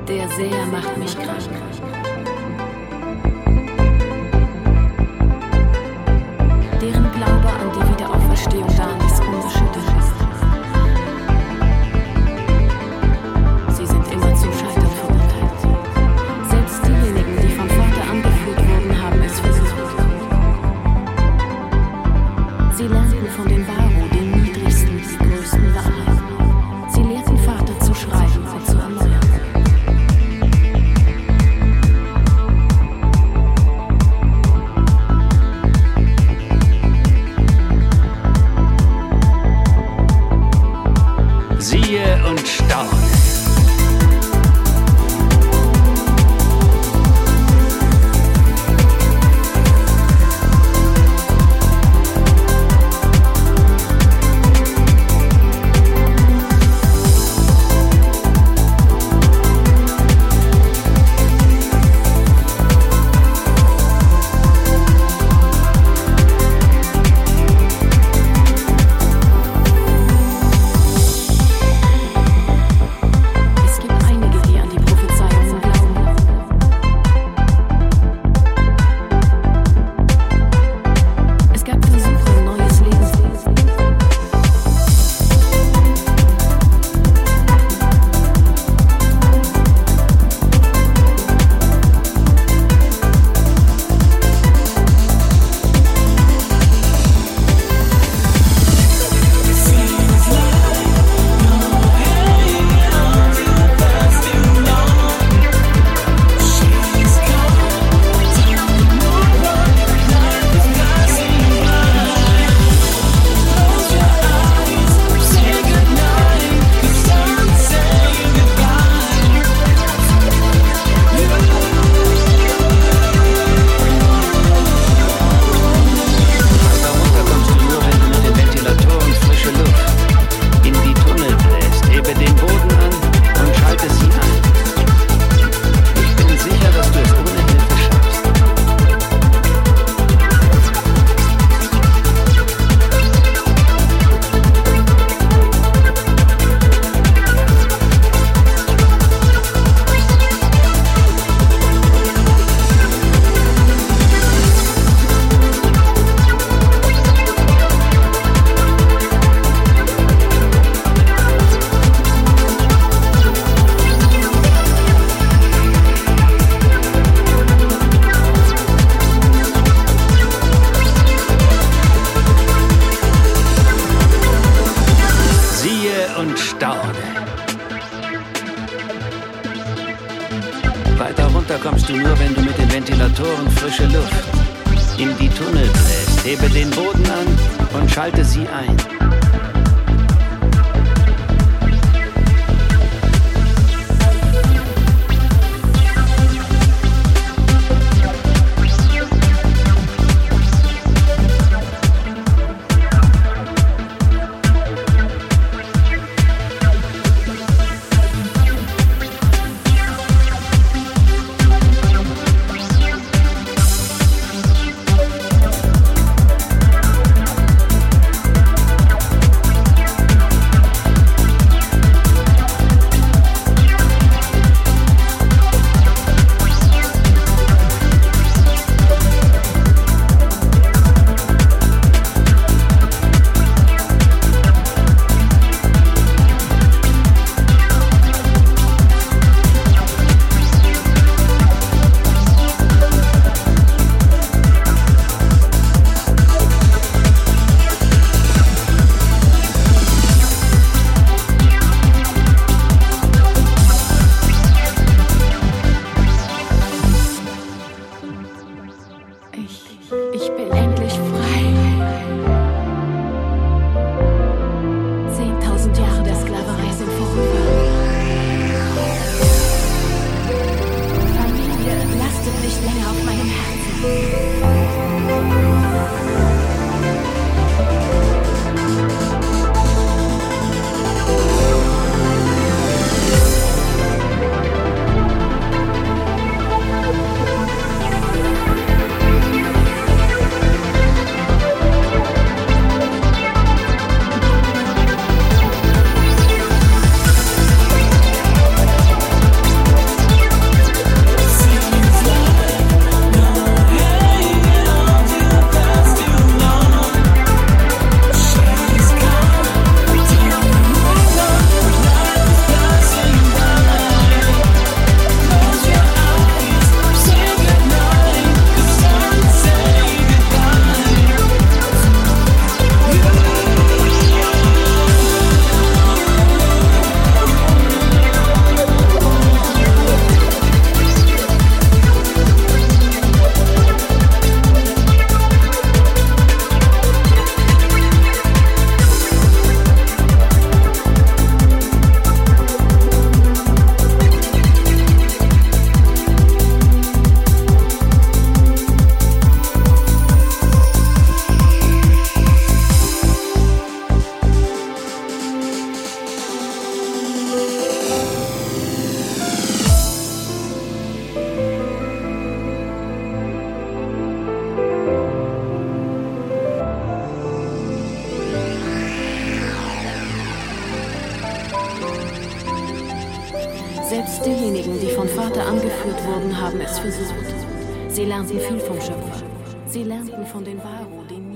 Der Seher macht mich krank. Deren Glaube an die Wiederauferstehung da ist unbeschüttet ist. Sie sind immer zum Scheitern verurteilt. Selbst diejenigen, die vom Vater angeführt wurden, haben es versucht. Sie lernten von den Varo, den niedrigsten, die größten Wahrheiten. Sie lehrten Vater zu schreiben und zu erneuern. Siehe und staune. Weiter runter kommst du nur, wenn du mit den Ventilatoren frische Luft in die Tunnel bläst. Hebe den Boden an und schalte sie ein. Selbst diejenigen, die vom Vater angeführt wurden, haben es versucht. Sie lernten viel vom Schöpfer. Sie lernten von den Varo, die